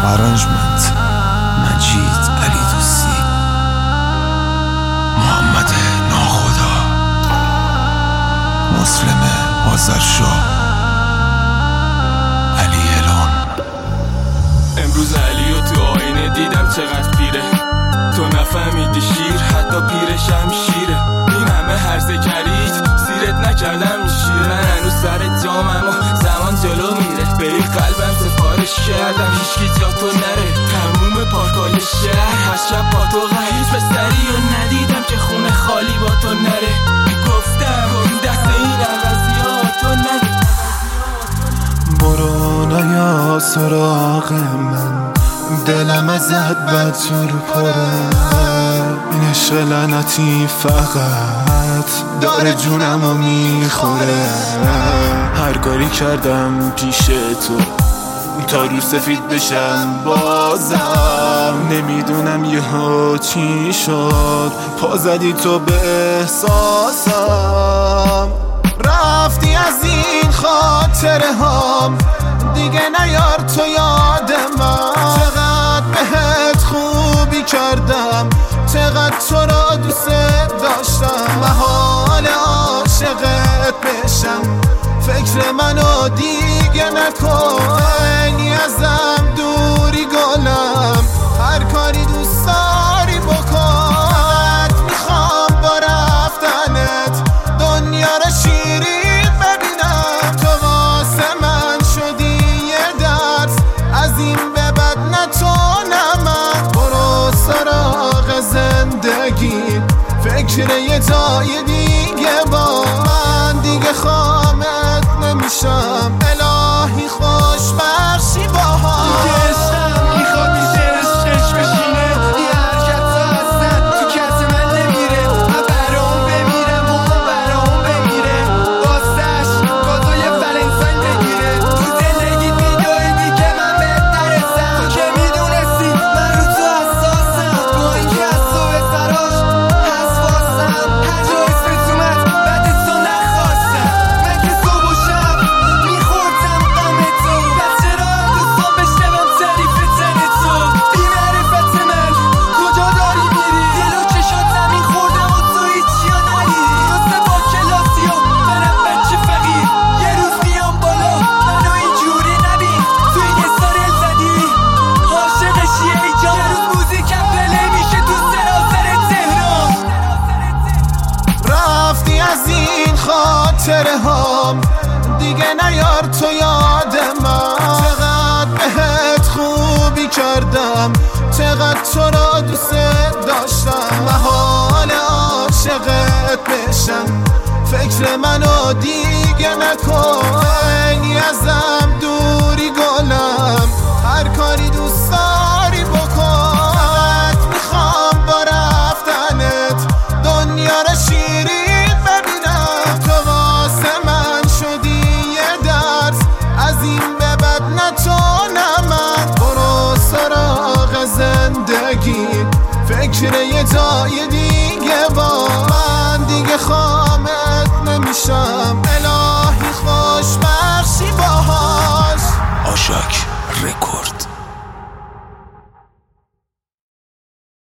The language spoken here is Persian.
آرنجمنت مجید علی دوستی، محمد ناخدا، مسلم آذرشاه، علی الان. امروز علیو تو آینه دیدم چقدر پیره، تو نفهمیدی شیر حتی پیرش هم شیره. این همه هرزه کرید سیرت نکردم شیر، من هنوز سر جامم و زمان جلو میره. به این قلبم سفارش کردم هیچکی جا تو نره، تموم پارکال شهر هر شب با تو غریب به سری و ندیدم که خونه خالی با تو نره. گفتم دست این عوضی ها تو نده. برو نیا سراغ من، دلم ازت بدجور پره. این عشق لعنتی فقط داره جونمو میخوره. هر کاری کردم پیش تو تا رو سفید بشم، بازم نمیدونم یهو چی شد، پا زدی تو به احساسم. رفتی از این خاطره هام، دیگه نیار تو یاد من. چقدر بهت خوبی کردم، چقدر تو را دوست داشتم. محال عاشقت بشم، فکر منو دیگه نکن. ازم دوری گلم، هر کاری دوست داری بکن. میخوام با رفتنت دنیا را شیرین ببینم. تو واسه من شدی یه درس، از این به بعد نه تو نه من. برو سراغ زندگی، فکر یه جای دیگه با من. دیگه خامت نمیشم، الهی خوش بخشی با هم. از این خاطره هام، دیگه نیار تو یاد من. چقدر بهت خوبی کردم، چقدر تو را دوست داشتم. محال عاشقت بشم، فکر منو دیگه نکن. ازم دوری گلم، هر کاری دوست داری بکن. میخوام با رفتنت دنیا را شیرین ببینم. تو واسه من شدی یه درس، از این به بعد نه تو نه من. برو سراغ زندگی، فکر یه جای دیگه با من. دیگه خامت نمیشم، الهی خوش بخشی باهاش. آشک